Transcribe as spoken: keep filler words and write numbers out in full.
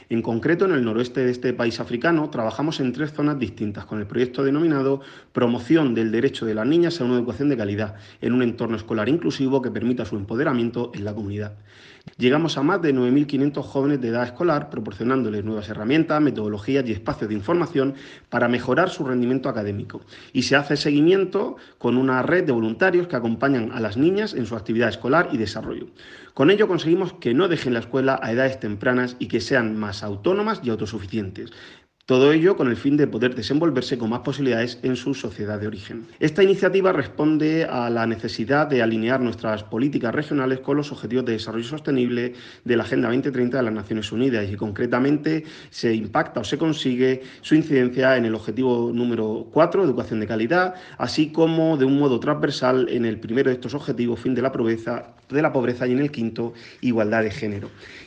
En concreto, en el noroeste de este país africano, trabajamos en tres zonas distintas con el proyecto denominado Promoción del Derecho de las Niñas a una Educación de Calidad, en un entorno escolar inclusivo que permita su empoderamiento en la comunidad. Llegamos a más de nueve mil quinientos jóvenes de edad escolar, proporcionándoles nuevas herramientas, metodologías y espacios de información para mejorar su rendimiento académico. Y se hace seguimiento con una red de voluntarios que acompañan a las niñas en su actividad escolar y desarrollo. Con ello conseguimos que no dejen la escuela a edades tempranas y que sean más autónomas y autosuficientes. Todo ello con el fin de poder desenvolverse con más posibilidades en su sociedad de origen. Esta iniciativa responde a la necesidad de alinear nuestras políticas regionales con los Objetivos de Desarrollo Sostenible de la Agenda veinte treinta de las Naciones Unidas y concretamente se impacta o se consigue su incidencia en el objetivo número cuatro, educación de calidad, así como de un modo transversal en el primero de estos objetivos, fin de la pobreza, de la pobreza y en el quinto, igualdad de género.